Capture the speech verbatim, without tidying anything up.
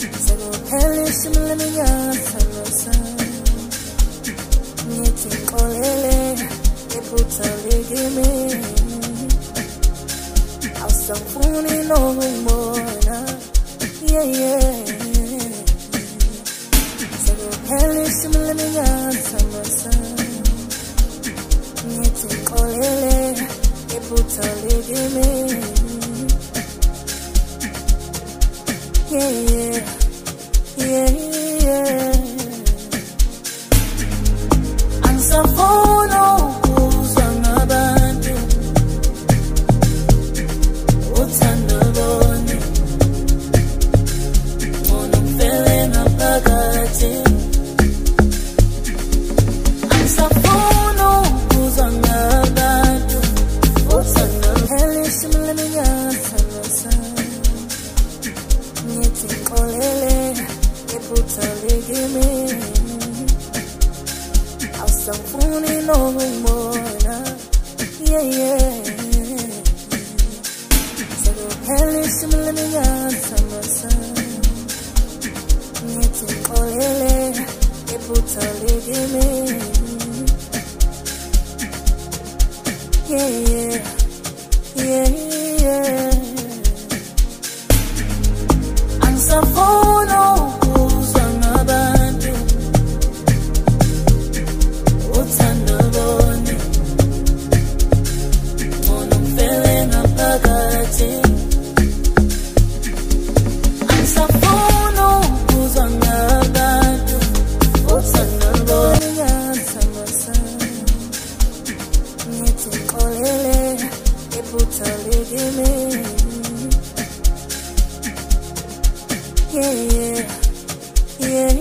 sekuphele ishumi leminyaka losana ngithi ngixolele iphutha likimi awusangifuni nokungibona yeah yeah sekuphele ishumi leminyaka losana ngithi ngixolele iphutha likimi yeah yeah yeah yeah angisafuna ukuzwa ngabantu uthando loni ngona ngifele ngaphakathi angisafuna ukuzwa ngabantu uthando elishumi leminyaka losana ngithi ngixolele iphutha likimi awusangifuni nokungibona yeah yeah sekuphele ishumi leminyaka losana ngithi ngixolele iphutha likimi yeah yeah yeah yeah angisafuna ukuzwa ngabantu uthando loni ngona ngifele ngaphakathi angisafuna ukuzwa ngabantu uthando loni ngiyathambasana ngithi ngixolele iphutha likimi yeah yeah yeah